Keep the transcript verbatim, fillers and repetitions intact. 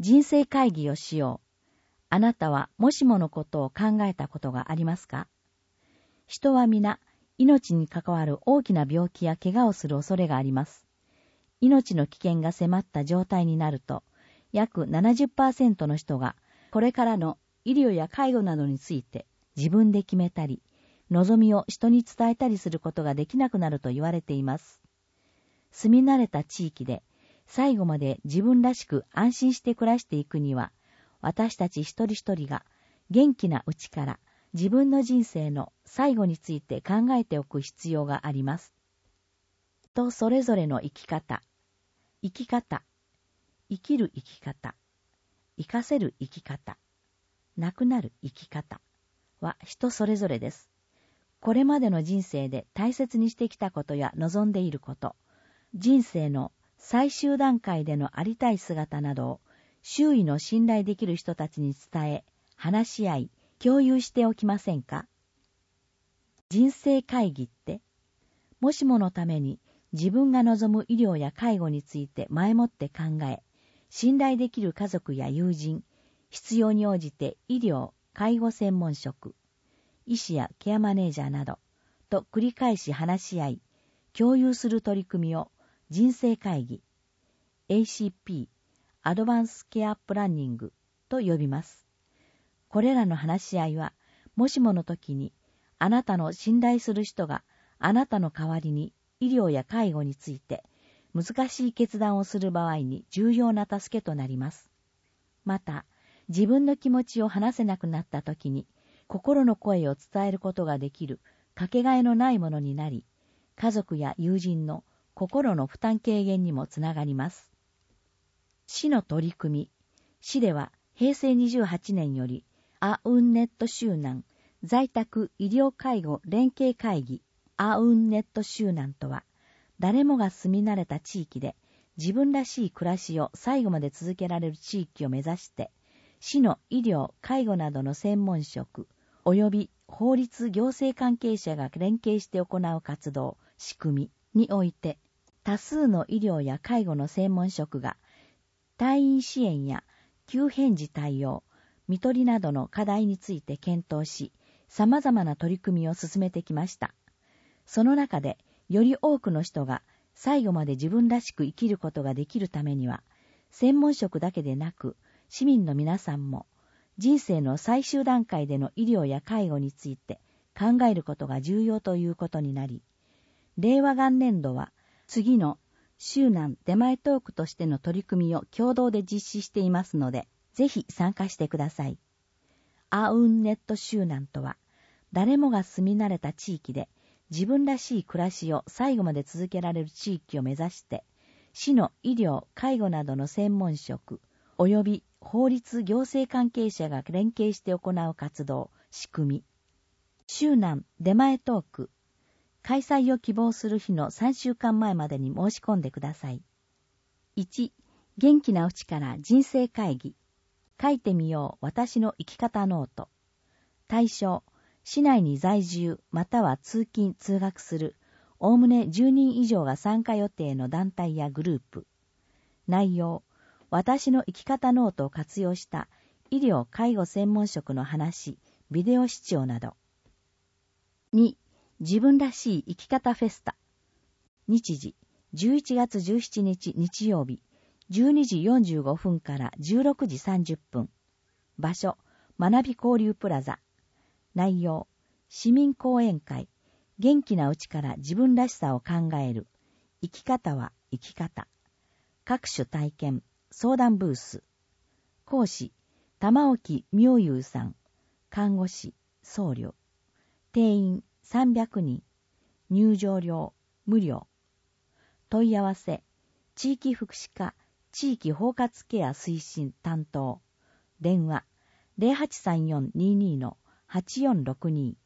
人生会議をしよう。あなたはもしものことを考えたことがありますか？人は皆、命に関わる大きな病気や怪我をする恐れがあります。命の危険が迫った状態になると、約 ななじゅっパーセント の人が、これからの医療や介護などについて自分で決めたり、望みを人に伝えたりすることができなくなると言われています。住み慣れた地域で、最後まで自分らしく安心して暮らしていくには、私たち一人一人が元気なうちから自分の人生の最後について考えておく必要があります。人それぞれの生き方、生き方、生きる生き方、生かせる生き方、亡くなる生き方は人それぞれです。これまでの人生で大切にしてきたことや望んでいること、人生の最終段階でのありたい姿などを周囲の信頼できる人たちに伝え、話し合い、共有しておきませんか？人生会議って、もしものために自分が望む医療や介護について前もって考え、信頼できる家族や友人、必要に応じて医療、介護専門職、医師やケアマネージャーなどと繰り返し話し合い、共有する取り組みを人生会議、エーシーピー、アドバンスケアプランニングと呼びます。これらの話し合いは、もしもの時に、あなたの信頼する人があなたの代わりに医療や介護について難しい決断をする場合に重要な助けとなります。また、自分の気持ちを話せなくなった時に、心の声を伝えることができるかけがえのないものになり、家族や友人の心の負担軽減にもつながります。市の取り組み。市では平成にじゅうはちねんよりアウンネット周南在宅医療介護連携会議アウンネット周南とは、誰もが住み慣れた地域で自分らしい暮らしを最後まで続けられる地域を目指して、市の医療・介護などの専門職及び法律行政関係者が連携して行う活動、仕組みにおいて、多数の医療や介護の専門職が退院支援や急変時対応、看取りなどの課題について検討し、様々な取り組みを進めてきました。その中で、より多くの人が最後まで自分らしく生きることができるためには、専門職だけでなく、市民の皆さんも、人生の最終段階での医療や介護について考えることが重要ということになり、令和元年度は、次の周南出前トークとしての取り組みを共同で実施していますので、ぜひ参加してください。アウンネット周南とは、誰もが住み慣れた地域で自分らしい暮らしを最後まで続けられる地域を目指して、市の医療・介護などの専門職、及び法律行政関係者が連携して行う活動、仕組み。周南出前トーク。開催を希望する日のさんしゅうかんまえまでに申し込んでください。いち. 元気なうちから人生会議。書いてみよう私の生き方ノート。対象、市内に在住または通勤通学するおおむねじゅうにん以上が参加予定の団体やグループ。内容、私の生き方ノートを活用した医療・介護専門職の話、ビデオ視聴など。に. 自分らしい生き方フェスタ。日時、じゅういちがつじゅうしちにち日曜日、じゅうにじよんじゅうごふんからじゅうろくじさんじゅっぷん。場所、学び交流プラザ。内容、市民講演会、元気なうちから自分らしさを考える。生き方は生き方。各種体験、相談ブース。講師、玉置明勇さん。看護師、僧侶。定員さんびゃくにん。入場料無料。問い合わせ、地域福祉課地域包括ケア推進担当。電話 ゼロはちさんよんにーにーのはちよんろくに